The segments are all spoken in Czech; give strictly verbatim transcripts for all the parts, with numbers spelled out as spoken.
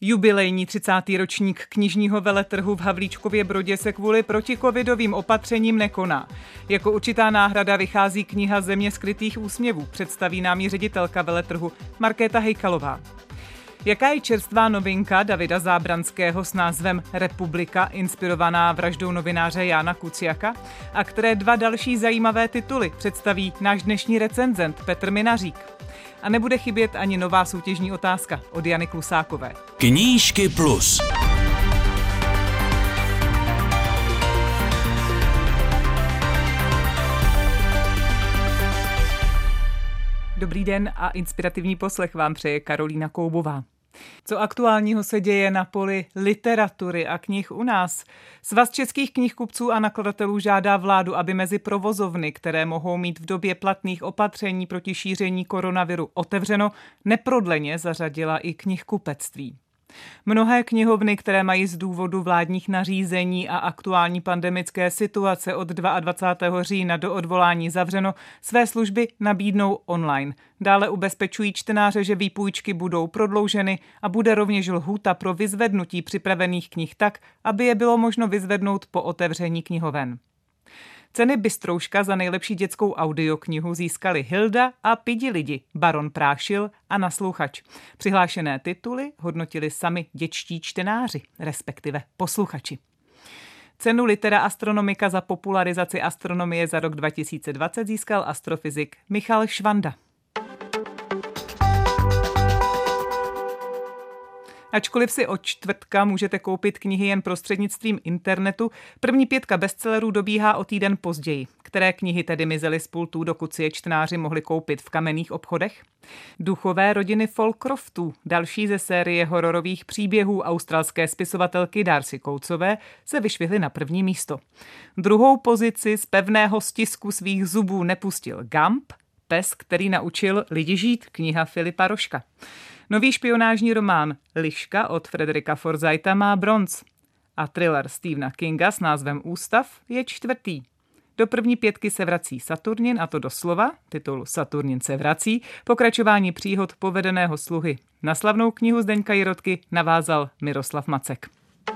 Jubilejní třicátý ročník knižního veletrhu v Havlíčkově Brodě se kvůli protikovidovým opatřením nekoná. Jako určitá náhrada vychází kniha Země skrytých úsměvů, představí nám ji ředitelka veletrhu Markéta Hejkalová. Jaká je čerstvá novinka Davida Zábranského s názvem Republika, inspirovaná vraždou novináře Jána Kuciaka? A které dva další zajímavé tituly představí náš dnešní recenzent Petr Minařík? A nebude chybět ani nová soutěžní otázka od Jany Klusákové. Knížky plus. Dobrý den a inspirativní poslech vám přeje Karolína Koubová. Co aktuálního se děje na poli literatury a knih u nás? Svaz českých knihkupců a nakladatelů žádá vládu, aby mezi provozovny, které mohou mít v době platných opatření proti šíření koronaviru otevřeno, neprodleně zařadila i knihkupectví. Mnohé knihovny, které mají z důvodu vládních nařízení a aktuální pandemické situace od dvacátého druhého října do odvolání zavřeno, své služby nabídnou online. Dále ubezpečují čtenáře, že výpůjčky budou prodlouženy a bude rovněž lhůta pro vyzvednutí připravených knih tak, aby je bylo možno vyzvednout po otevření knihoven. Ceny Bystrouška za nejlepší dětskou audioknihu získali Hilda a Pidi lidi, Baron Prášil a Nasluchač. Přihlášené tituly hodnotili sami dětští čtenáři, respektive posluchači. Cenu Litera Astronomika za popularizaci astronomie za rok dva tisíce dvacet získal astrofyzik Michal Švanda. Ačkoliv si od čtvrtka můžete koupit knihy jen prostřednictvím internetu, první pětka bestsellerů dobíhá o týden později. Které knihy tedy mizely z pultů, dokud si je čtenáři mohli koupit v kamenných obchodech? Duchové rodiny Folcroftů, další ze série hororových příběhů australské spisovatelky Darcy Coutesové, se vyšvihly na první místo. Druhou pozici z pevného stisku svých zubů nepustil Gump, pes, který naučil lidi žít, kniha Filipa Rožka. Nový špionážní román Liška od Frederika Forsytha má bronz a thriller Stephena Kinga s názvem Ústav je čtvrtý. Do první pětky se vrací Saturnin, a to doslova, titul Saturnin se vrací, pokračování příhod povedeného sluhy. Na slavnou knihu Zdeňka Jirotky navázal Miroslav Macek.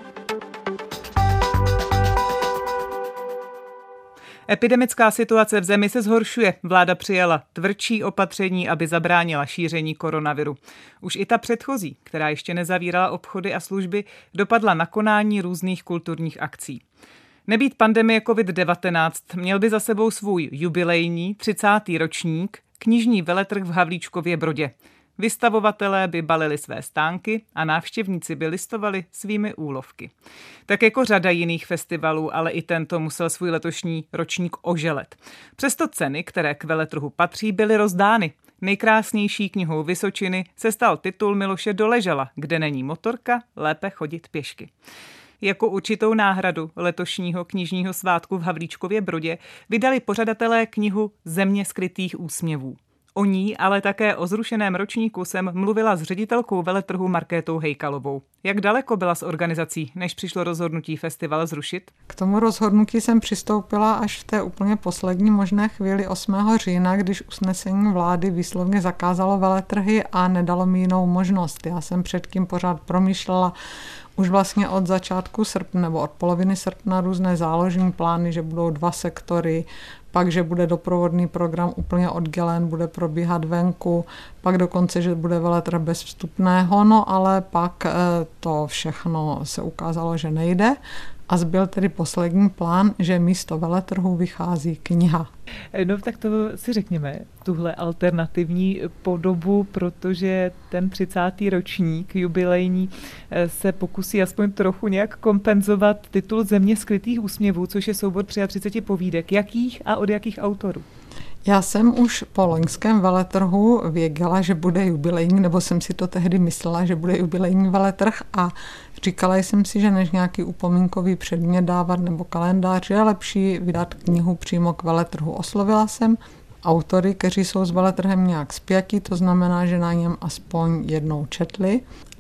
Epidemická situace v zemi se zhoršuje. Vláda přijala tvrdší opatření, aby zabránila šíření koronaviru. Už i ta předchozí, která ještě nezavírala obchody a služby, dopadla na konání různých kulturních akcí. Nebýt pandemie covid devatenáct, měl by za sebou svůj jubilejní třicátý ročník knižní veletrh v Havlíčkově Brodě. Vystavovatelé by balili své stánky a návštěvníci by listovali svými úlovky. Tak jako řada jiných festivalů, ale i tento musel svůj letošní ročník oželet. Přesto ceny, které k veletrhu patří, byly rozdány. Nejkrásnější knihou Vysočiny se stal titul Miloše Doležala, Kde není motorka, lépe chodit pěšky. Jako určitou náhradu letošního knižního svátku v Havlíčkově Brodě vydali pořadatelé knihu Země skrytých úsměvů. O ní, ale také o zrušeném ročníku jsem mluvila s ředitelkou veletrhu Markétou Hejkalovou. Jak daleko byla s organizací, než přišlo rozhodnutí festival zrušit? K tomu rozhodnutí jsem přistoupila až v té úplně poslední možné chvíli osmého října, když usnesení vlády výslovně zakázalo veletrhy a nedalo mi jinou možnost. Já jsem předtím pořád promýšlela už vlastně od začátku srpna nebo od poloviny srpna různé záložní plány, že budou dva sektory, pak, že bude doprovodný program úplně oddělen, bude probíhat venku, pak dokonce, že bude veletrh bez vstupného, no ale pak to všechno se ukázalo, že nejde a zbyl tedy poslední plán, že místo veletrhu vychází kniha. No tak to si řekněme, tuhle alternativní podobu, protože ten třicátý ročník jubilejní se pokusí aspoň trochu nějak kompenzovat titul Země skrytých úsměvů, což je soubor třicet tři povídek. Jakých a od jakých autorů? Já jsem už po loňském veletrhu věděla, že bude jubilejní, nebo jsem si to tehdy myslela, že bude jubilejní veletrh a říkala jsem si, že než nějaký upomínkový předmět dávat nebo kalendář, je lepší vydat knihu přímo k veletrhu. Oslovila jsem autory, kteří jsou s veletrhem nějak spjatí, to znamená, že na něm aspoň jednou četli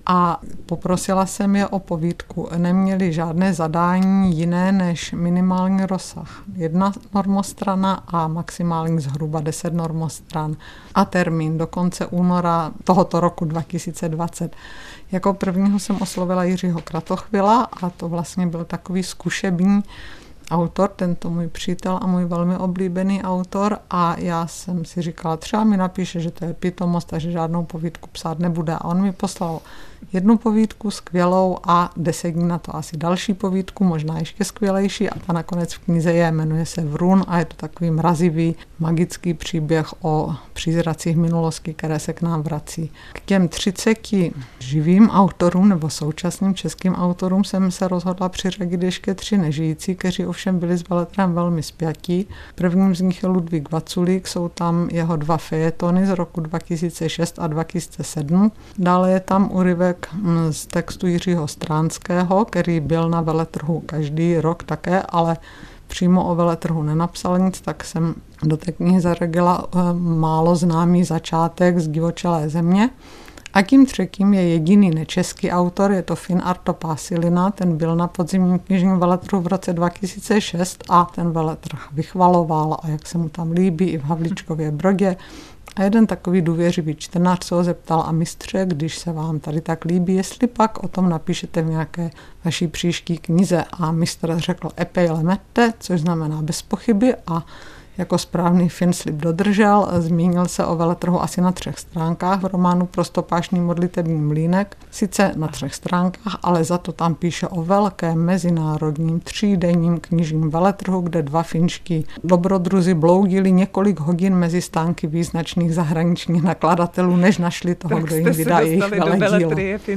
a poprosila jsem je o povídku. Neměli žádné zadání jiné než minimální rozsah. Jedna normostrana a maximální zhruba deset normostran a termín do konce února tohoto roku dva tisíce dvacet. Jako prvního jsem oslovila Jiřího Kratochvila a to vlastně byl takový zkušební autor, tento můj přítel a můj velmi oblíbený autor, a já jsem si říkala, třeba mi napíše, že to je pitomost a že žádnou povídku psát nebude, a on mi poslal jednu povídku skvělou a deset dní na to asi další povídku, možná ještě skvělejší, a ta nakonec v knize je, jmenuje se Vrun a je to takový mrazivý magický příběh o přízracích minulosti, které se k nám vrací. K těm třiceti živým autorům nebo současným českým autorům jsem se rozhodla přiřadit ještě tři nežijící, kteří ovšem byli s veletrhem velmi spjatí. Prvním z nich je Ludvík Vaculík, jsou tam jeho dva fejetony z roku dva tisíce šest a dva tisíce sedm. Dále je tam úryvek z textu Jiřího Stránského, který byl na veletrhu každý rok také, ale přímo o veletrhu nenapsal nic, tak jsem do té knihy zařadila málo známý začátek z Divočelé země. A tím třetím je jediný nečeský autor, je to Fin Arto Pasilina, ten byl na podzimním knižním veletrhu v roce dva tisíce šest a ten veletrh vychvaloval a jak se mu tam líbí i v Havlíčkově Brodě. A jeden takový důvěřivý čtenář se ho zeptal, a mistře, když se vám tady tak líbí, jestli pak o tom napíšete v nějaké vaší příští knize. A mistr řekl epejle mette, což znamená bez pochyby, a jako správný Fin slib dodržel, zmínil se o veletrhu asi na třech stránkách v románu Prostopášný modlitební mlýnek, sice na třech stránkách, ale za to tam píše o velkém mezinárodním třídenním knižním veletrhu, kde dva finští dobrodruzi bloudili několik hodin mezi stánky význačných zahraničních nakladatelů, než našli toho, tak kdo jim vydá jejich veledílo.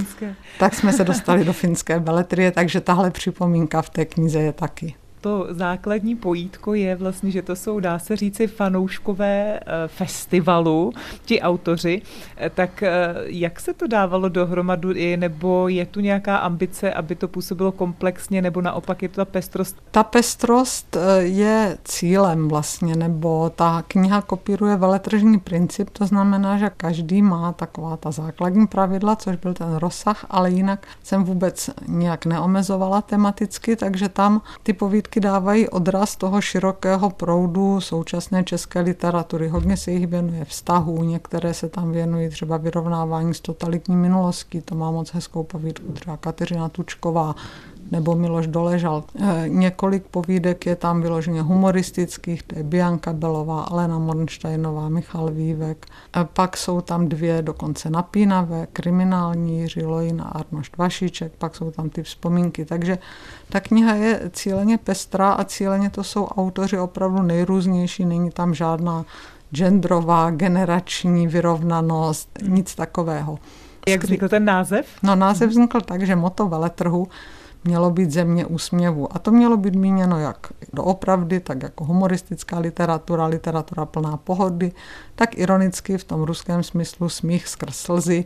Tak jsme se dostali do finské beletrie, takže tahle připomínka v té knize je taky. To základní pojítko je vlastně, že to jsou, dá se říci, fanouškové festivalu, ti autoři. Tak jak se to dávalo dohromady, nebo je tu nějaká ambice, aby to působilo komplexně, nebo naopak je to ta pestrost? Ta pestrost je cílem vlastně, nebo ta kniha kopíruje veletržní princip, to znamená, že každý má taková ta základní pravidla, což byl ten rozsah, ale jinak jsem vůbec nějak neomezovala tematicky, takže tam ty povídky dávají odraz toho širokého proudu současné české literatury. Hodně se jich věnuje vztahů, některé se tam věnují třeba vyrovnávání s totalitní minulostí, to má moc hezkou povídku, třeba Kateřina Tučková nebo Miloš Doležal. E, několik povídek je tam vyloženě humoristických, to je Bianka Belová, Alena Mornsteinová, Michal Vývek. E, pak jsou tam dvě dokonce napínavé, kriminální, Jiří Lojin a Arnošt Vašíček, pak jsou tam ty vzpomínky. Takže ta kniha je cíleně pestrá a cíleně to jsou autoři opravdu nejrůznější, není tam žádná genderová, generační vyrovnanost, nic takového. Jak vznikl ten název? No, název vznikl tak, že motto veletrhu mělo být Země úsměvu. A to mělo být míněno jak doopravdy, tak jako humoristická literatura, literatura plná pohody, tak ironicky v tom ruském smyslu smích skrz slzy,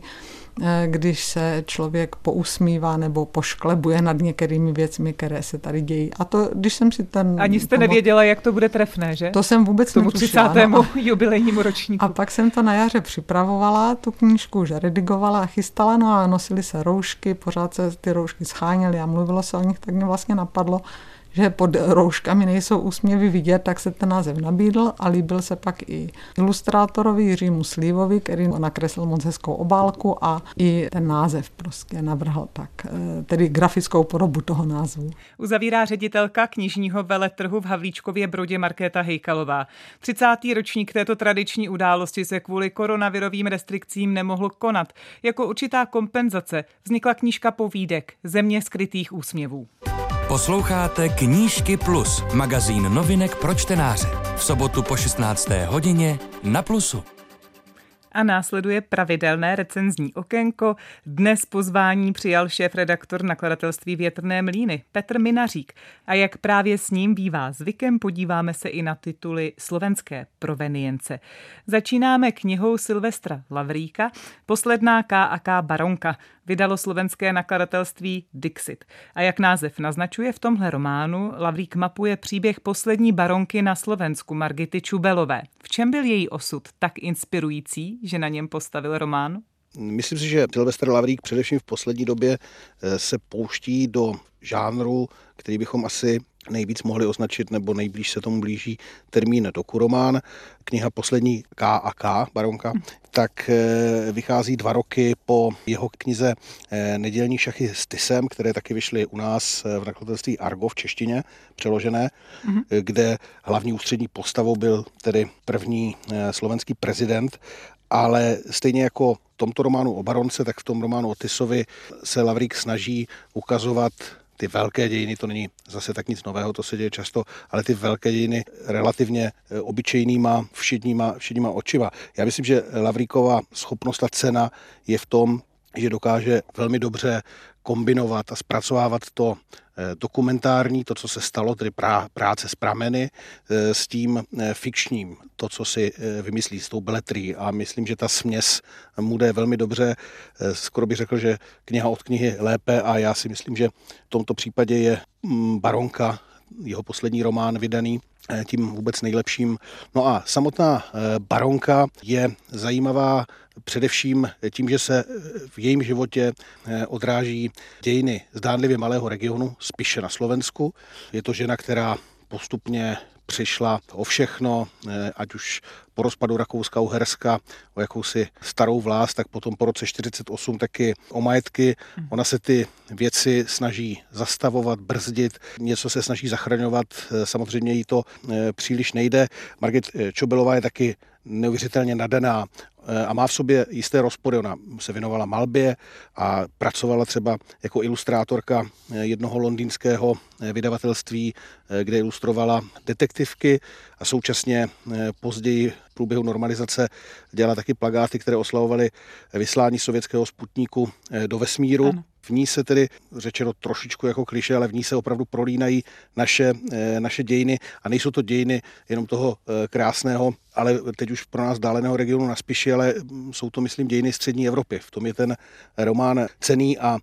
když se člověk pousmívá nebo pošklebuje nad některými věcmi, které se tady dějí. A to, když jsem si ten... Ani jste nevěděla, jak to bude trefné, že? To jsem vůbec tomu netušila. třicátému No. jubilejnímu ročníku. A pak jsem to na jaře připravovala, tu knížku už redigovala a chystala, no a nosily se roušky, pořád se ty roušky scháněly a mluvilo se o nich, tak mě vlastně napadlo, že pod rouškami nejsou úsměvy vidět, tak se ten název nabídl a líbil se pak i ilustrátorovi Jiřímu Slívovi, který nakreslil moc hezkou obálku a i ten název prostě navrhl tak, tedy grafickou podobu toho názvu. Uzavírá ředitelka knižního veletrhu v Havlíčkově Brodě Markéta Hejkalová. třicátý ročník této tradiční události se kvůli koronavirovým restrikcím nemohl konat. Jako určitá kompenzace vznikla knížka povídek Země skrytých úsměvů. Posloucháte Knížky Plus, magazín novinek pro čtenáře. V sobotu po šestnácté hodině na Plusu. A následuje pravidelné recenzní okénko. Dnes pozvání přijal šéfredaktor nakladatelství Větrné mlýny Petr Minařík. A jak právě s ním bývá zvykem, podíváme se i na tituly slovenské provenience. Začínáme knihou Silvestra Lavríka, Posledná K a K baronka. Vydalo slovenské nakladatelství Dixit. A jak název naznačuje, v tomhle románu Lavrík mapuje příběh poslední baronky na Slovensku Margity Čubelové. V čem byl její osud tak inspirující, že na něm postavil román? Myslím si, že Sylvestr Lavrík především v poslední době se pouští do žánru, který bychom asi nejvíc mohli označit, nebo nejblíž se tomu blíží termín dokuromán. Kniha Poslední K a K, baronka, tak vychází dva roky po jeho knize Nedělní šachy s Tysem, které taky vyšly u nás v nakladatelství Argo v češtině, přeložené, mm-hmm. kde hlavní ústřední postavou byl tedy první slovenský prezident, ale stejně jako v tomto románu o baronce, tak v tom románu o Tysovi se Lavrík snaží ukazovat ty velké dějiny, to není zase tak nic nového, to se děje často, ale ty velké dějiny relativně obyčejnýma, všedníma, všedníma očima. Já myslím, že Lavríkova schopnost a cena je v tom, že dokáže velmi dobře kombinovat a zpracovávat to dokumentární, to, co se stalo, tedy prá, práce s prameny, s tím fikčním, to, co si vymyslí s tou beletrí. A myslím, že ta směs mu jde velmi dobře. Skoro bych řekl, že kniha od knihy lépe a já si myslím, že v tomto případě je Baronka, jeho poslední román vydaný, tím vůbec nejlepším. No a samotná baronka je zajímavá především tím, že se v jejím životě odráží dějiny zdánlivě malého regionu, spíše na Slovensku. Je to žena, která postupně přišla o všechno, ať už po rozpadu Rakouska-Uherska, o jakousi starou vlast, tak potom po roce čtyřicet osm taky o majetky. Ona se ty věci snaží zastavovat, brzdit, něco se snaží zachraňovat, samozřejmě jí to příliš nejde. Margit Čobelová je taky neuvěřitelně nadaná a má v sobě jisté rozpory. Ona se věnovala malbě a pracovala třeba jako ilustrátorka jednoho londýnského vydavatelství, kde ilustrovala detektivky a současně později v průběhu normalizace dělala taky plakáty, které oslavovaly vyslání sovětského Sputniku do vesmíru. Ano. V ní se tedy, řečeno trošičku jako klišé, ale v ní se opravdu prolínají naše, naše dějiny a nejsou to dějiny jenom toho krásného, ale teď už pro nás dáleného regionu na Spiši, ale jsou to, myslím, dějiny střední Evropy. V tom je ten román cenný a,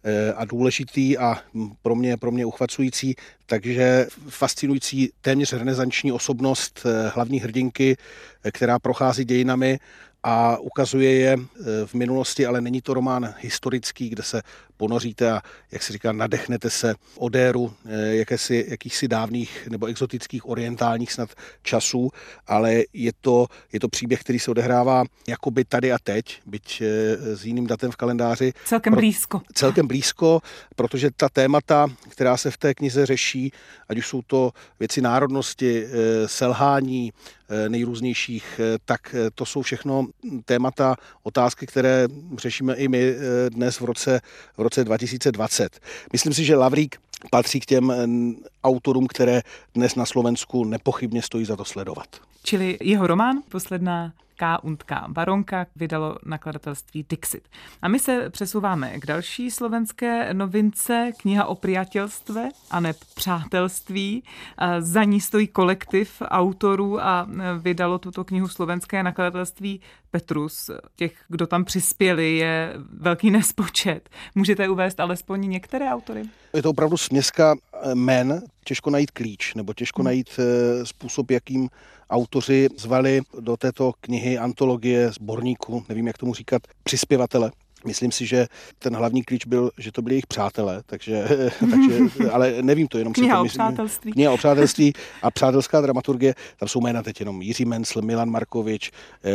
a důležitý a pro mě, pro mě uchvacující, takže fascinující téměř renesanční osobnost hlavní hrdinky, která prochází dějinami a ukazuje je v minulosti, ale není to román historický, kde se ponoříte a, jak se říká, nadechnete se od éru jakési, jakýchsi dávných nebo exotických orientálních snad časů, ale je to, je to příběh, který se odehrává jakoby tady a teď, byť s jiným datem v kalendáři. Celkem blízko. Pro, celkem blízko, protože ta témata, která se v té knize řeší, ať už jsou to věci národnosti, selhání nejrůznějších, tak to jsou všechno témata, otázky, které řešíme i my dnes v roce, v roce dva tisíce dvacet. Myslím si, že Lavrík patří k těm autorům, které dnes na Slovensku nepochybně stojí za to sledovat. Čili jeho román Posledná K und K baronka vydalo nakladatelství Dixit. A my se přesouváme k další slovenské novince, kniha o priateľstve a ne přátelství. Za ní stojí kolektiv autorů a vydalo tuto knihu slovenské nakladatelství Petrus. Těch, kdo tam přispěli, je velký nespočet. Můžete uvést alespoň některé autory? Je to opravdu směska jmen, těžko najít klíč, nebo těžko hmm. najít způsob, jakým autoři zvali do této knihy, antologie, sborníku, nevím, jak tomu říkat, přispěvatele. Myslím si, že ten hlavní klíč byl, že to byli jejich přátelé, takže, takže ale nevím to, jenom si kniha to o myslím. přátelství. Kniha o přátelství a přátelská dramaturgie, tam jsou jména teď jenom Jiří Mencl, Milan Markovič,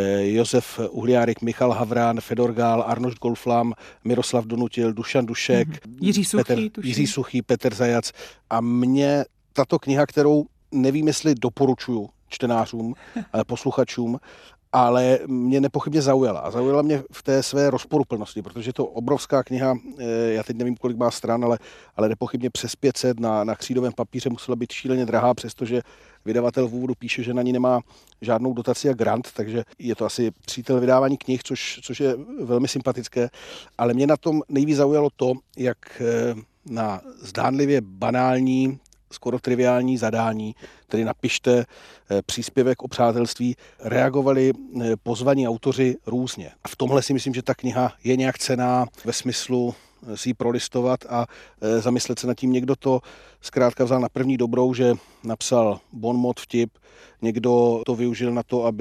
Josef Uhliárek, Michal Havrán, Fedor Gál, Arnošt Golflam, Miroslav Donutil, Dušan Dušek, mm-hmm. Jiří Suchý, Petr, Jiří Suchý, Petr Zajac a mě tato kniha, kterou nevím, jestli doporučuju čtenářům, posluchačům, ale mě nepochybně zaujala. A zaujala mě v té své rozporuplnosti, protože je to obrovská kniha, já teď nevím, kolik má stran, ale, ale nepochybně přes pět set na, na křídovém papíře musela být šíleně drahá, přestože vydavatel v úvodu píše, že na ní nemá žádnou dotaci a grant, takže je to asi přítel vydávání knih, což, což je velmi sympatické. Ale mě na tom nejvíc zaujalo to, jak na zdánlivě banální, skoro triviální zadání, tedy napište příspěvek o přátelství, reagovali pozvaní autoři různě. A v tomhle si myslím, že ta kniha je nějak cenná ve smyslu si ji prolistovat a zamyslet se nad tím. Někdo to zkrátka vzal na první dobrou, že napsal bonmot, vtip, někdo to využil na to, aby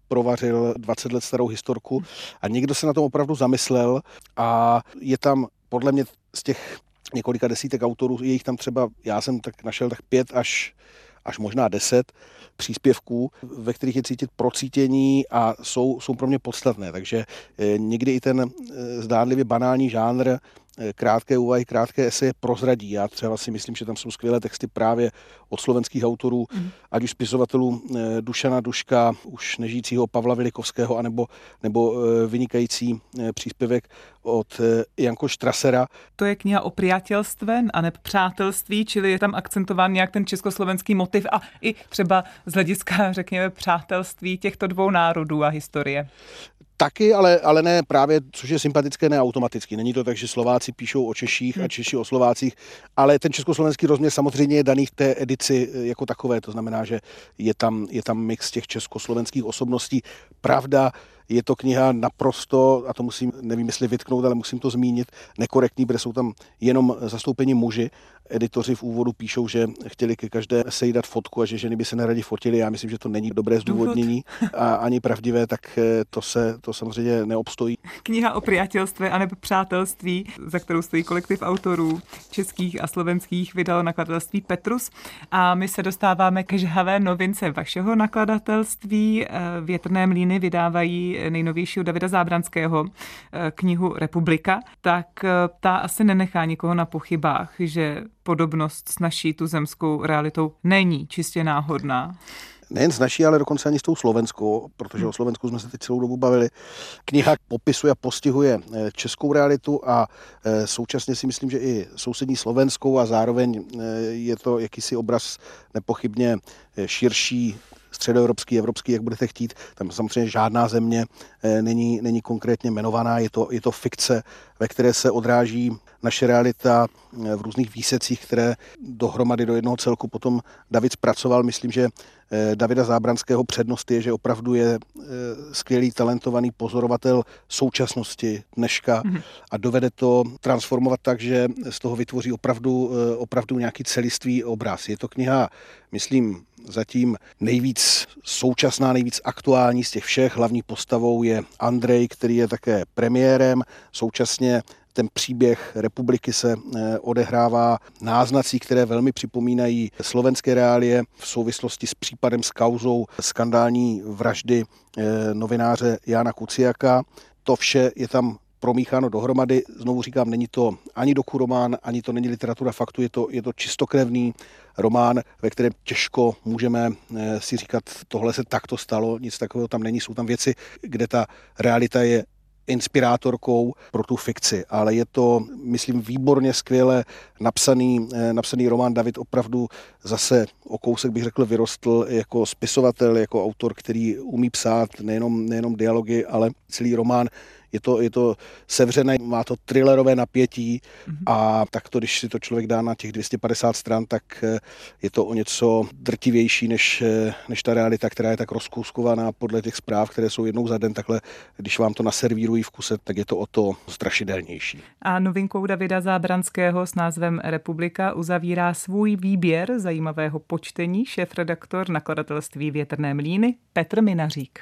provařil dvacet let starou historku a někdo se na tom opravdu zamyslel a je tam podle mě z těch několika desítek autorů, je jich tam třeba, já jsem tak našel tak pět až, až možná deset příspěvků, ve kterých je cítit procítění a jsou, jsou pro mě podstatné. Takže někdy i ten zdánlivě banální žánr krátké úvahy, krátké eseje prozradí. Já třeba si myslím, že tam jsou skvělé texty právě od slovenských autorů, mm. ať už spisovatelů Dušana Duška, už nežijícího Pavla Vilikovského, anebo, nebo vynikající příspěvek od Janko Štrasera. To je kniha o priateľstve a ne přátelství, čili je tam akcentován nějak ten československý motiv a i třeba z hlediska, řekněme, přátelství těchto dvou národů a historie. Taky, ale, ale ne právě, což je sympatické, ne automaticky. Není to tak, že Slováci píšou o Češích a Češi o Slovácích, ale ten československý rozměr samozřejmě je daný v té edici jako takové. To znamená, že je tam, je tam mix těch československých osobností. Pravda, je to kniha naprosto, a to musím, nevím, jestli vytknout, ale musím to zmínit, nekorektní, protože jsou tam jenom zastoupeni muži. Editoři v úvodu píšou, že chtěli ke každé eseji dát fotku a že ženy by se neradi fotily. Já myslím, že to není dobré zdůvodnění a ani pravdivé, tak to se to samozřejmě neobstojí. Kniha o priateľstve a nebo přátelství, za kterou stojí kolektiv autorů českých a slovenských, vydalo nakladatelství Petrus. A my se dostáváme ke žhavé novince vašeho nakladatelství. Větrné mlýny vydávají nejnovějšího Davida Zábranského knihu Republika. Tak ta asi nenechá nikoho na pochybách, že podobnost s naší tuzemskou realitou není čistě náhodná. Nejen s naší, ale dokonce ani s tou slovenskou, protože o Slovensku jsme se teď celou dobu bavili. Kniha popisuje a postihuje českou realitu a současně si myslím, že i sousední slovenskou a zároveň je to jakýsi obraz nepochybně širší, středoevropský, evropský, jak budete chtít. Tam samozřejmě žádná země není, není konkrétně jmenovaná, je to, je to fikce, ve které se odráží naše realita v různých výsecích, které dohromady do jednoho celku potom David zpracoval. Myslím, že Davida Zábranského přednost je, že opravdu je skvělý, talentovaný pozorovatel současnosti dneška a dovede to transformovat tak, že z toho vytvoří opravdu, opravdu nějaký celistvý obraz. Je to kniha, myslím, zatím nejvíc současná, nejvíc aktuální z těch všech. Hlavní postavou je Andrej, který je také premiérem. Současně ten příběh republiky se odehrává náznací, které velmi připomínají slovenské reálie v souvislosti s případem, s kauzou skandální vraždy novináře Jána Kuciaka. To vše je tam promícháno dohromady. Znovu říkám, není to ani dokuromán, ani to není literatura faktu, je to, je to čistokrevný román, ve kterém těžko můžeme si říkat, tohle se takto stalo, nic takového tam není. Jsou tam věci, kde ta realita je inspirátorkou pro tu fikci, ale je to, myslím, výborně skvěle napsaný, napsaný román. David opravdu zase o kousek, bych řekl, vyrostl jako spisovatel, jako autor, který umí psát nejenom, nejenom dialogy, ale celý román. Je to, je to sevřené, má to thrillerové napětí a tak to, když si to člověk dá na těch dvě stě padesát stran, tak je to o něco drtivější než, než ta realita, která je tak rozkouskovaná podle těch zpráv, které jsou jednou za den takhle, když vám to naservírují v kuse, tak je to o to strašidelnější. A novinkou Davida Zábranského s názvem Republika uzavírá svůj výběr zajímavého počtení šéfredaktor nakladatelství Větrné mlýny Petr Minařík.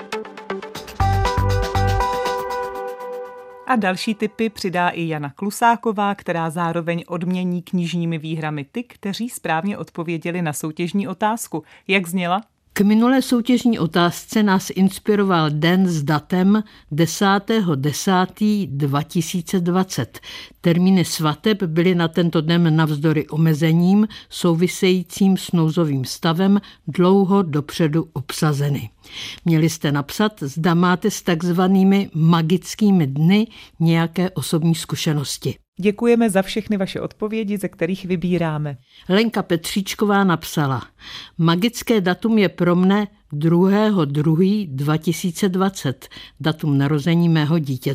A další tipy přidá i Jana Klusáková, která zároveň odmění knižními výhrami ty, kteří správně odpověděli na soutěžní otázku. Jak zněla? K minulé soutěžní otázce nás inspiroval den s datem desátého desátého dva tisíce dvacet. Termíny svateb byly na tento den navzdory omezením souvisejícím s nouzovým stavem dlouho dopředu obsazeny. Měli jste napsat, zda máte s takzvanými magickými dny nějaké osobní zkušenosti. Děkujeme za všechny vaše odpovědi, ze kterých vybíráme. Lenka Petříčková napsala: magické datum je pro mne druhého druhého dva tisíce dvacet, datum narození mého dítěte.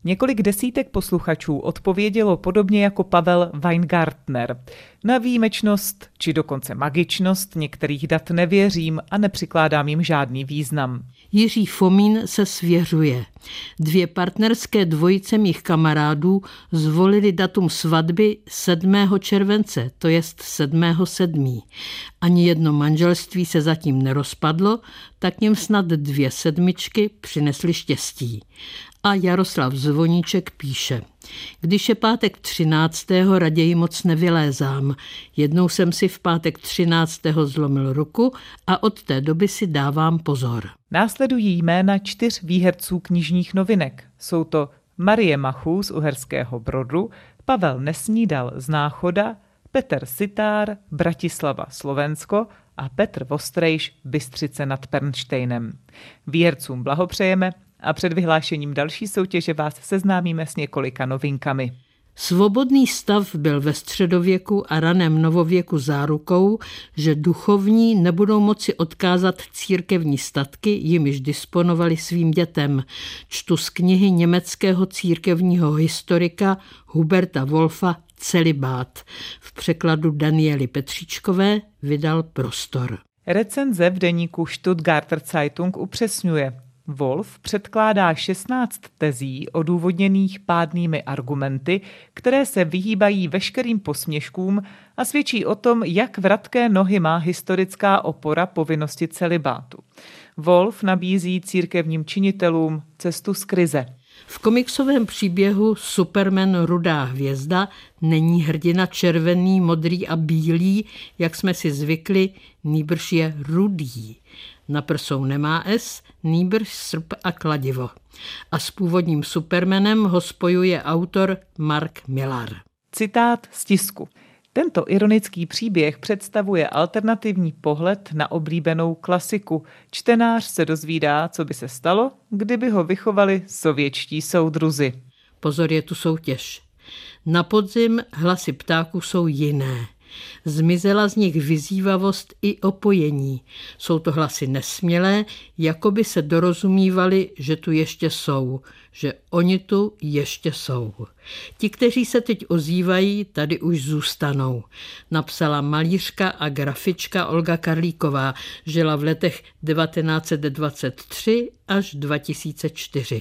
Několik desítek posluchačů odpovědělo podobně jako Pavel Weingartner. Na výjimečnost či dokonce magičnost některých dat nevěřím a nepřikládám jim žádný význam. Jiří Fomín se svěřuje. Dvě partnerské dvojice mých kamarádů zvolili datum svatby sedmého července, to jest sedmého sedmého Ani jedno manželství se zatím nerozpadlo, tak jim snad dvě sedmičky přinesly štěstí. A Jaroslav Zvoníček píše: Když je pátek třináctého raději moc nevylézám. Jednou jsem si v pátek třináctého zlomil ruku a od té doby si dávám pozor. Následují jména čtyř výherců knižních novinek. Jsou to Marie Machů z Uherského Brodu, Pavel Nesnídal z Náchoda, Petr Sitár, Bratislava, Slovensko a Petr Vostrejš, Bystřice nad Pernštejnem. Výhercům blahopřejeme a před vyhlášením další soutěže vás seznámíme s několika novinkami. Svobodný stav byl ve středověku a raném novověku zárukou, že duchovní nebudou moci odkázat církevní statky, jimiž disponovali svým dětem. Čtu z knihy německého církevního historika Huberta Wolfa Celibát. V překladu Daniely Petříčkové vydal Prostor. Recenze v deníku Stuttgarter Zeitung upřesňuje: Wolf předkládá šestnáct tezí odůvodněných pádnými argumenty, které se vyhýbají veškerým posměškům a svědčí o tom, jak vratké nohy má historická opora povinnosti celibátu. Wolf nabízí církevním činitelům cestu z krize. V komiksovém příběhu Superman Rudá hvězda není hrdina červený, modrý a bílý, jak jsme si zvykli, nýbrž je rudý. Na prsou nemá S, nýbrž srp a kladivo. A s původním Supermanem ho spojuje autor Mark Millar. Citát z tisku. Tento ironický příběh představuje alternativní pohled na oblíbenou klasiku. Čtenář se dozvídá, co by se stalo, kdyby ho vychovali sovětští soudruzi. Pozor, je tu soutěž. Na podzim hlasy ptáků jsou jiné. Zmizela z nich vyzývavost i opojení. Jsou to hlasy nesmělé, jako by se dorozumívali, že tu ještě jsou, že oni tu ještě jsou. Ti, kteří se teď ozývají, tady už zůstanou. Napsala malířka a grafička Olga Karlíková, žila v letech devatenáct set dvacet tři až dva tisíce čtyři.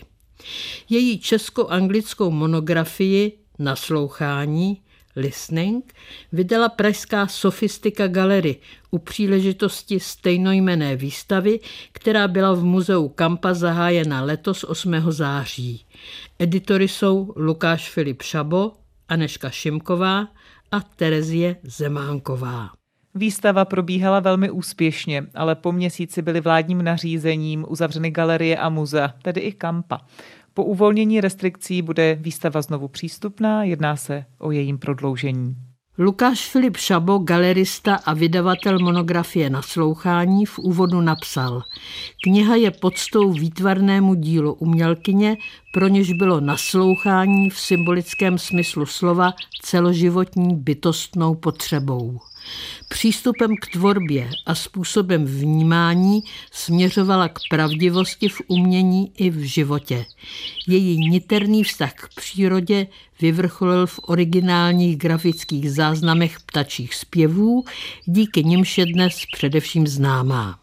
Její česko-anglickou monografii Naslouchání Listening vydala pražská Sofistika Gallery u příležitosti stejnojmenné výstavy, která byla v muzeu Kampa zahájena letos osmého září. Editory jsou Lukáš Filip Šabo, Anežka Šimková a Terezie Zemánková. Výstava probíhala velmi úspěšně, ale po měsíci byly vládním nařízením uzavřeny galerie a muzea, tedy i Kampa. Po uvolnění restrikcí bude výstava znovu přístupná, jedná se o jejím prodloužení. Lukáš Filip Šabo, galerista a vydavatel monografie Naslouchání, v úvodu napsal: Kniha je poctou výtvarnému dílu umělkyně, pro něž bylo naslouchání v symbolickém smyslu slova celoživotní bytostnou potřebou. Přístupem k tvorbě a způsobem vnímání směřovala k pravdivosti v umění i v životě. Její niterný vztah k přírodě vyvrcholil v originálních grafických záznamech ptačích zpěvů, díky nimž je dnes především známá.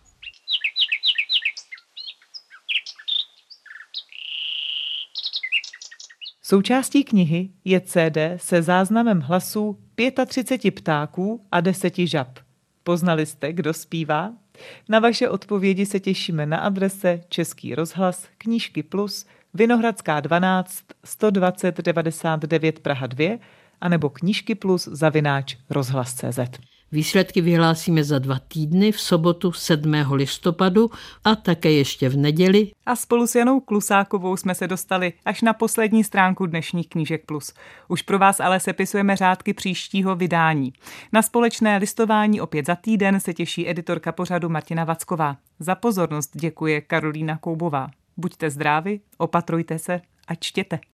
Součástí knihy je C D se záznamem hlasů třicet pět ptáků a deset žab. Poznali jste, kdo zpívá? Na vaše odpovědi se těšíme na adrese Český rozhlas, Knížky Plus, Vinohradská dvanáct, sto dvacet devadesát devět Praha dva anebo knížky plus zavináč rozhlas tečka cé zet. Výsledky vyhlásíme za dva týdny v sobotu sedmého listopadu a také ještě v neděli. A spolu s Janou Klusákovou jsme se dostali až na poslední stránku dnešních knížek plus. Už pro vás ale sepisujeme řádky příštího vydání. Na společné listování opět za týden se těší editorka pořadu Martina Vacková. Za pozornost děkuje Karolína Koubová. Buďte zdraví, opatrujte se a čtěte.